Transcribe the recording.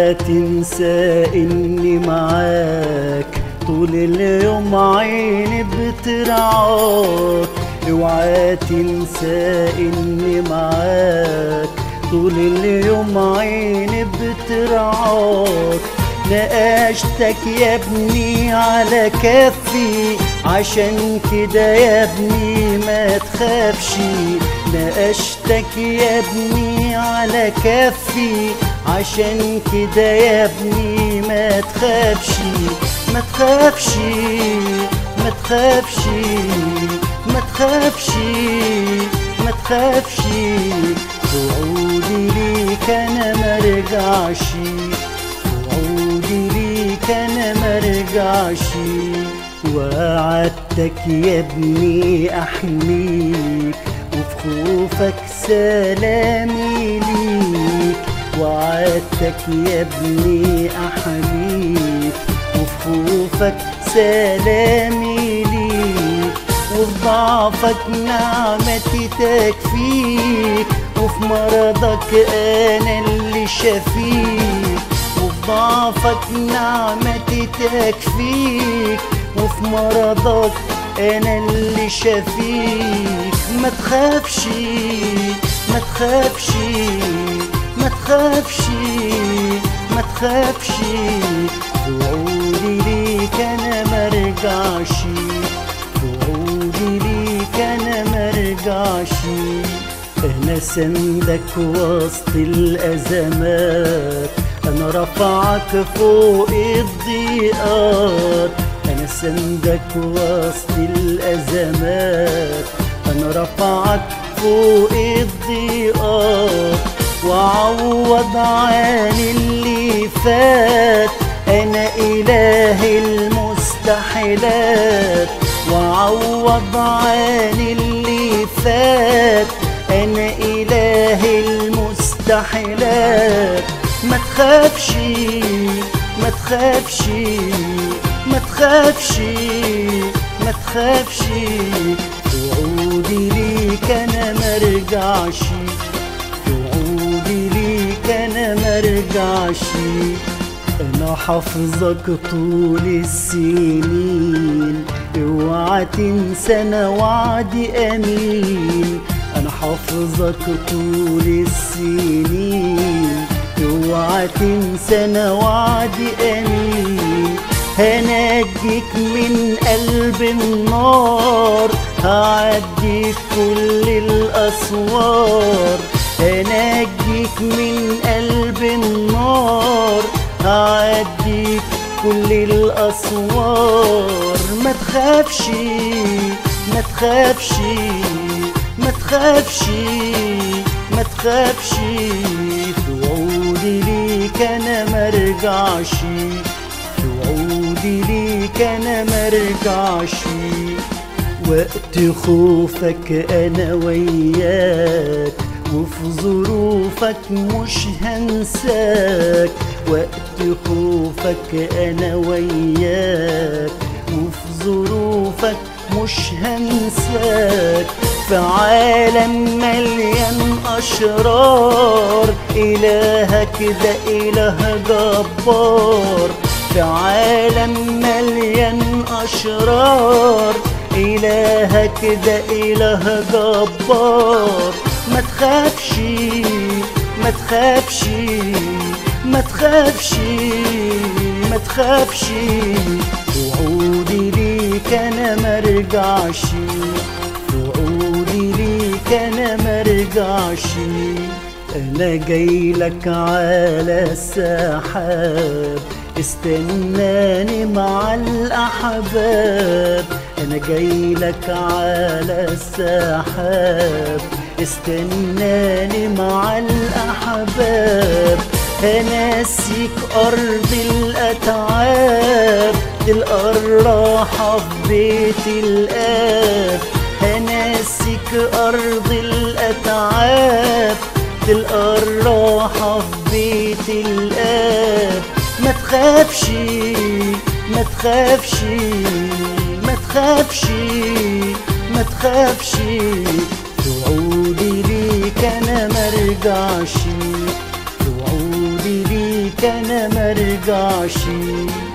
اوعى تنسى اني معاك طول اليوم، عيني بترعاك. اوعى تنسى اني معاك طول اليوم، عيني بترعاك. نقاشتك يا ابني على كفي، عشان كده يا ابني ما تخافش. نقاشتك يا ابني على كفي، عشان كده يا ابني ما تخافش. ما تخافش ما تخافش ما تخافش ما تخافش. وعودي ليك انا مرجعش، وعودي ليك انا مرجعش. وعدتك يا ابني احميك، وفي خوفك سلامي ليك. وعدتك يا ابني احميك، وفي خوفك سلامي ليك. وفي ضعفك نعمتي تكفيك، وفي مرضك انا اللي شفيك. وفي ضعفك نعمتي تكفيك، وفي مرضك انا اللي شفيك. ما تخافش ما تخافش ما تخافش ما تخافش. وعودي ليك انا مرجعش، وعودي ليك انا مرجعش. انا سندك وسط الازمات، انا رفعك فوق الضيقات. انا سندك وسط الازمات، انا رفعك فوق الضيقات. وعوض عن اللي فات، انا اله المستحيلات. وعوض عن اللي فات، انا اله المستحيلات. ما تخافش ما تخافش ما تخافش ما تخافش. وعودي ليك انا مرجعش، وعودي ليك انا مرجعش. انا حافظك طول السنين، اوعى تنسى انا وعدي امين. انا حافظك طول السنين، اوعى تنسى انا وعدي امين. هنجيك من قلب النار، هعديك كل الاسوار. هنجيك من قلب النار، هعديك كل الاسوار. ما تخافش ما تخافش ما تخافش ما تخافش. في وعودي ليك انا مرجعش، في وعودي ليك انا مرجعش. وقت خوفك انا وياك، وفي ظروفك مش هنساك. وقت خوفك انا وياك، وفي ظروفك مش هنساك. في عالم مليان أشرار، إلهك ده إله جبار. في عالم مليان أشرار، إلهك ده إله جبار. ما تخافش ما تخافش ما تخافش ما تخافش. وعودي ليك أنا مرجعش، وعودي ليك أنا مرجعش. أنا جايلك على السحاب، استناني مع الأحباب. أنا جايلك على السحاب، استناني مع الأحباب. هناسيك أرض الأتعاب، تلقى الراحة في بيت الآب. هناسيك أرض الأتعاب، تلقى الراحة في بيت الآب. ما تخافش ما تخافش ما تخافش ما تخافش. وعودي ليك أنا مرجعش، وعودي ليك انا مرجعش.